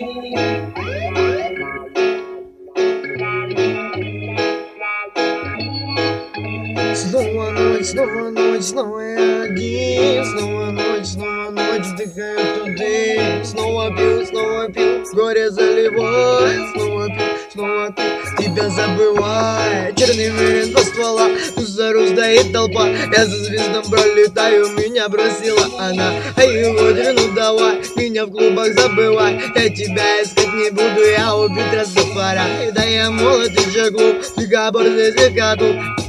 Снова ночь, снова я один. Снова ночь, вдыхаю туды. Снова пью, горе заливает. Снова пью, тебя забывай. Черный мерин два ствола, за стоит толпа. Я за звездом пролетаю, меня бросила она. А его ну давай, меня в клубах забывай. Я тебя искать не буду, я убить раз до пора. Да я молод и же глуп, слегка борзый, слегка туп.